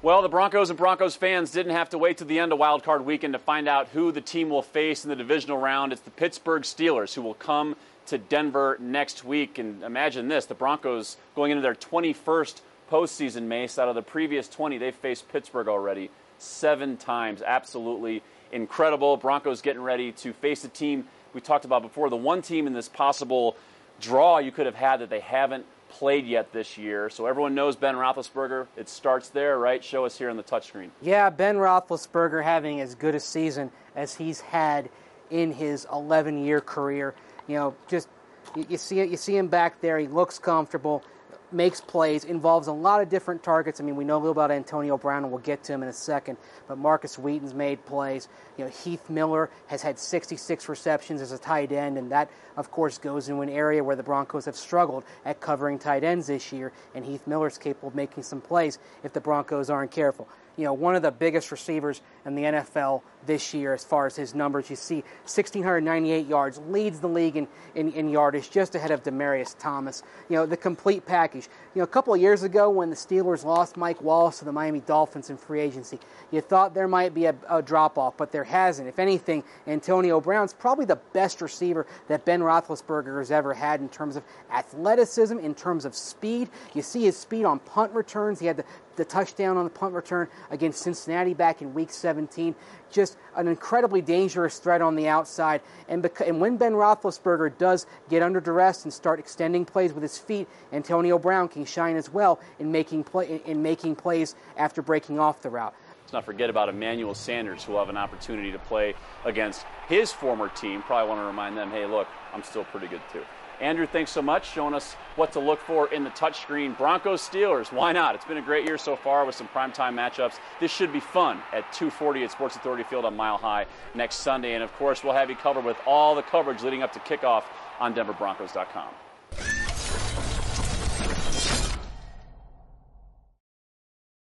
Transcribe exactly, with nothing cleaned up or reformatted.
Well, the Broncos and Broncos fans didn't have to wait to the end of Wild Card Weekend to find out who the team will face in the divisional round. It's the Pittsburgh Steelers who will come to Denver next week. And imagine this, the Broncos going into their twenty-first postseason, Mace. Out of the previous twenty, they've faced Pittsburgh already seven times. Absolutely incredible. Broncos getting ready to face a team we talked about before, the one team in this possible draw you could have had that they haven't played yet this year. So everyone knows Ben Roethlisberger. It starts there, right? Show us here on the touchscreen. Yeah, Ben Roethlisberger having as good a season as he's had in his eleven-year career. You know, just you, you see it. You see him back there. He looks comfortable, makes plays, involves a lot of different targets. I mean, we know a little about Antonio Brown, and we'll get to him in a second. But Marcus Wheaton's made plays. You know, Heath Miller has had sixty-six receptions as a tight end, and that, of course, goes into an area where the Broncos have struggled at covering tight ends this year, and Heath Miller's capable of making some plays if the Broncos aren't careful. You know, one of the biggest receivers in the N F L this year as far as his numbers. You see one thousand six hundred ninety-eight yards, leads the league in, in, in yardage, just ahead of Demaryius Thomas. You know, the complete package. You know, a couple of years ago when the Steelers lost Mike Wallace to the Miami Dolphins in free agency, you thought there might be a, a drop-off, but there hasn't. If anything, Antonio Brown's probably the best receiver that Ben Roethlisberger has ever had in terms of athleticism, in terms of speed. You see his speed on punt returns. He had the the touchdown on the punt return against Cincinnati back in week seventeen. Just an incredibly dangerous threat on the outside. And, beca- and when Ben Roethlisberger does get under duress and start extending plays with his feet, Antonio Brown can shine as well in making, play- in making plays after breaking off the route. Let's not forget about Emmanuel Sanders, who will have an opportunity to play against his former team. Probably want to remind them, hey, look, I'm still pretty good too. Andrew, thanks so much, showing us what to look for in the touchscreen. Broncos, Steelers, why not? It's been a great year so far with some primetime matchups. This should be fun at two forty at Sports Authority Field on Mile High next Sunday. And, of course, we'll have you covered with all the coverage leading up to kickoff on Denver Broncos dot com.